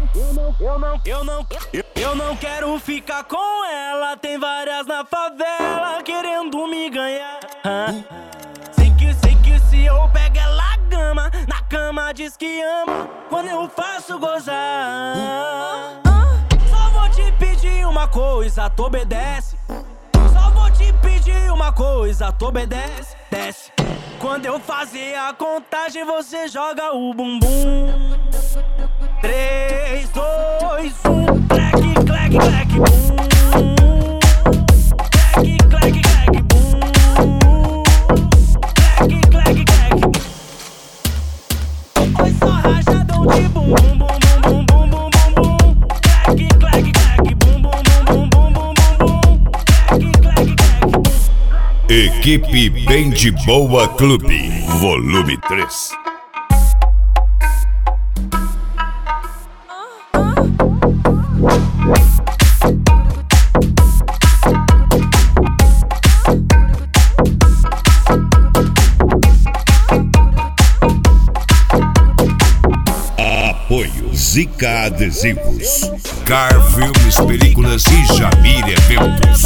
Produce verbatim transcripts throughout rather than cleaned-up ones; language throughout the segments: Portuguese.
eu não, eu não, eu não, eu, eu não quero ficar com ela. Tem várias na favela querendo me ganhar. Ah. Sei que, sei que se eu pego ela gama, na cama diz que ama, quando eu faço gozar. Só vou te pedir uma coisa, tu obedece. Só vou te pedir uma coisa, tu obedece, desce. Quando eu fazer a contagem, você joga o bumbum. Três, dois, um, clack, clack, clack, bum. Clack, clack, clack, bum. Clack, clack, clack. Oi, só rajadão de bum, bum, bum, bum, bum, bum, bum, bum. Clack, clack, clack, bum, bum, bum, bum, bum, bum, bum. Clack, clack, clack. Equipe Bem de Boa Clube, volume três. Apoio Zica Adesivos, Car Filmes, Películas e Jamir Eventos.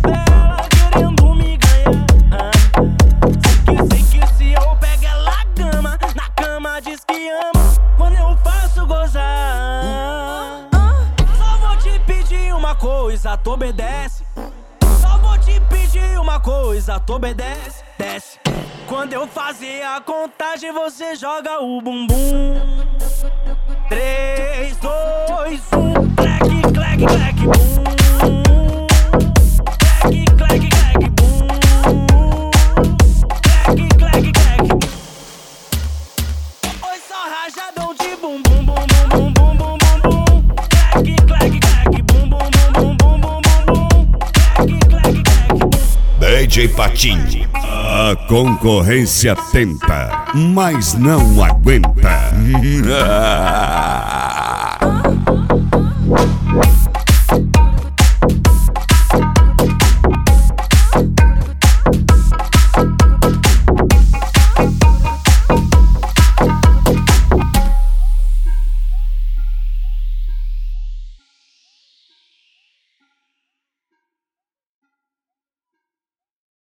Coisa, tu obedece. Só vou te pedir uma coisa, tu obedece, desce. Quando eu fazer a contagem, você joga o bumbum. Três, dois, um, clack, clack, clack, bum. Clack, clack, clack, bum. Clack, clack, clack. Oi, só rajadão de bum, bum, bum, bum, bum, bum, bum, bum. Clack, clack, clack, bum, bum, bum, bum, bum, bum, bum. Clack, clack, clack. D J Patinho, a concorrência tenta, mas não aguenta.